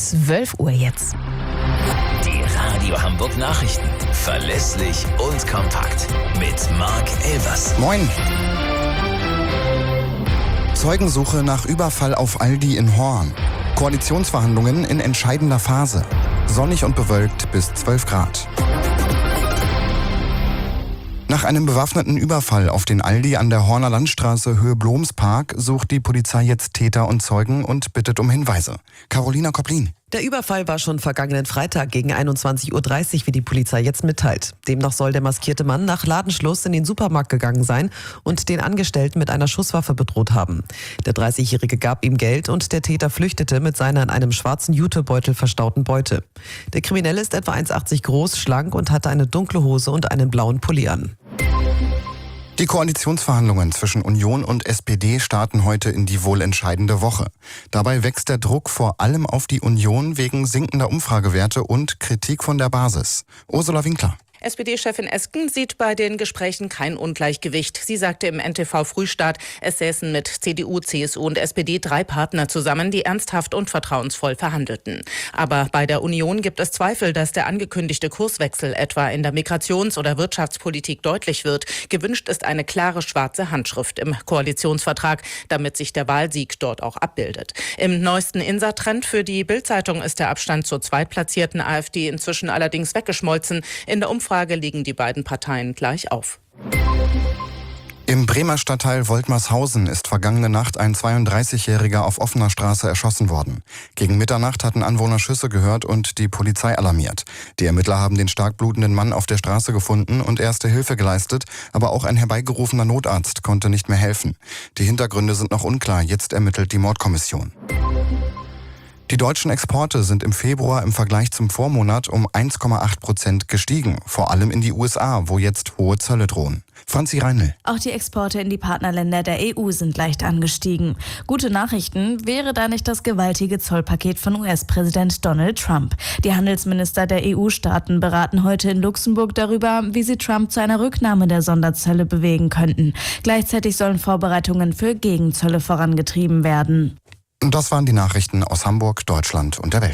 12 Uhr jetzt. Die Radio Hamburg Nachrichten. Verlässlich und kompakt. Mit Marc Elvers. Moin. Zeugensuche nach Überfall auf Aldi in Horn. Koalitionsverhandlungen in entscheidender Phase. Sonnig und bewölkt bis 12 Grad. Nach einem bewaffneten Überfall auf den Aldi an der Horner Landstraße Höhe Blomspark sucht die Polizei jetzt Täter und Zeugen und bittet um Hinweise. Carolina Koplin. Der Überfall war schon vergangenen Freitag gegen 21:30 Uhr, wie die Polizei jetzt mitteilt. Demnach soll der maskierte Mann nach Ladenschluss in den Supermarkt gegangen sein und den Angestellten mit einer Schusswaffe bedroht haben. Der 30-Jährige gab ihm Geld und der Täter flüchtete mit seiner in einem schwarzen Jutebeutel verstauten Beute. Der Kriminelle ist etwa 1,80 groß, schlank und hatte eine dunkle Hose und einen blauen Pulli an. Die Koalitionsverhandlungen zwischen Union und SPD starten heute in die wohl entscheidende Woche. Dabei wächst der Druck vor allem auf die Union wegen sinkender Umfragewerte und Kritik von der Basis. Ursula Winkler. SPD-Chefin Esken sieht bei den Gesprächen kein Ungleichgewicht. Sie sagte im NTV-Frühstart, es säßen mit CDU, CSU und SPD 3 Partner zusammen, die ernsthaft und vertrauensvoll verhandelten. Aber bei der Union gibt es Zweifel, dass der angekündigte Kurswechsel etwa in der Migrations- oder Wirtschaftspolitik deutlich wird. Gewünscht ist eine klare schwarze Handschrift im Koalitionsvertrag, damit sich der Wahlsieg dort auch abbildet. Im neuesten INSA-Trend für die Bild-Zeitung ist der Abstand zur zweitplatzierten AfD inzwischen allerdings weggeschmolzen. In der Umfrage liegen die beiden Parteien gleich auf. Im Bremer Stadtteil Woltmershausen ist vergangene Nacht ein 32-Jähriger auf offener Straße erschossen worden. Gegen Mitternacht hatten Anwohner Schüsse gehört und die Polizei alarmiert. Die Ermittler haben den stark blutenden Mann auf der Straße gefunden und erste Hilfe geleistet, aber auch ein herbeigerufener Notarzt konnte nicht mehr helfen. Die Hintergründe sind noch unklar, jetzt ermittelt die Mordkommission. Die deutschen Exporte sind im Februar im Vergleich zum Vormonat um 1,8% gestiegen, vor allem in die USA, wo jetzt hohe Zölle drohen. Franzi Reinl. Auch die Exporte in die Partnerländer der EU sind leicht angestiegen. Gute Nachrichten wäre da nicht das gewaltige Zollpaket von US-Präsident Donald Trump. Die Handelsminister der EU-Staaten beraten heute in Luxemburg darüber, wie sie Trump zu einer Rücknahme der Sonderzölle bewegen könnten. Gleichzeitig sollen Vorbereitungen für Gegenzölle vorangetrieben werden. Das waren die Nachrichten aus Hamburg, Deutschland und der Welt.